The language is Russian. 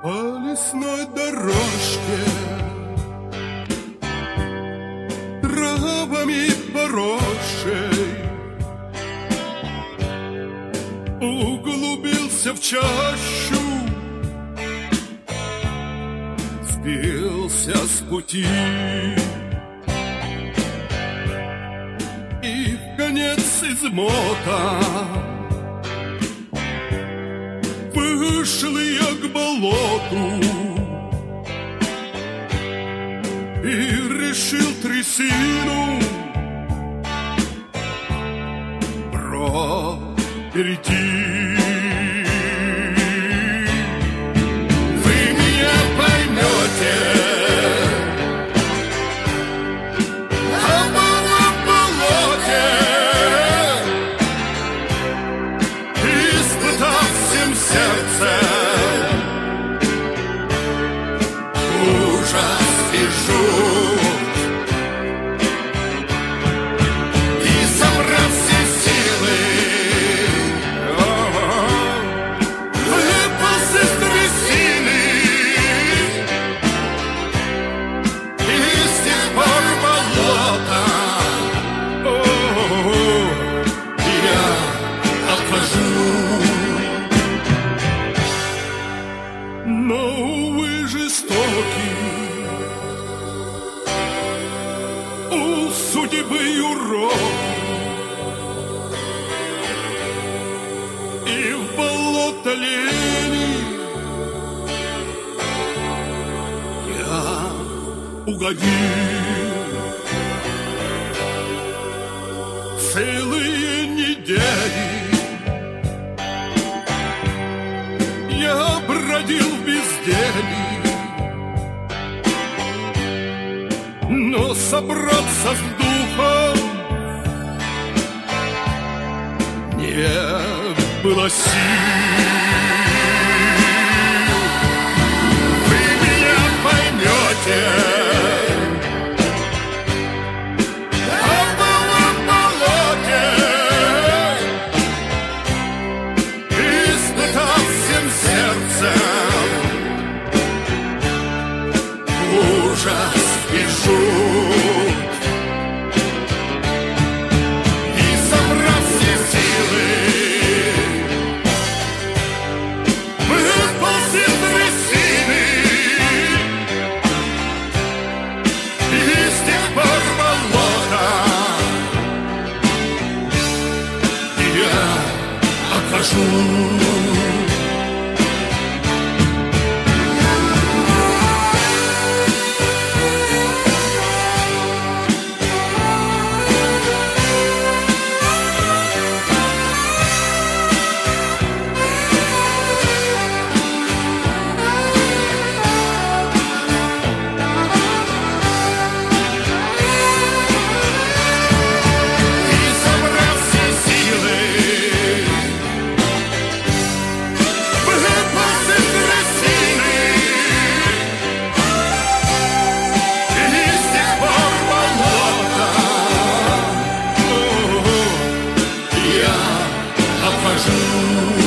По лесной дорожке, травами поросшей, углубился в чащу, сбился с пути и вконец измотан. Вышел я к болоту и решил трясину перейти. Вы меня поймете, а в болоте, испытав всем сердцем ужас и жуть, и собрав все силы, выполз из трясины, и с тех пор болото я обхожу. Но, увы, жестокий у судьбы урок, и в болото лени я угодил. Целые недели я бродил в безделье, но собраться с духом не было сил. Вы меня поймете, а в болоте, испытав всем сердцем ужас и жуть, и собрав все силы, выполз из трясины, и с тех пор болото я обхожу. Я обхожу.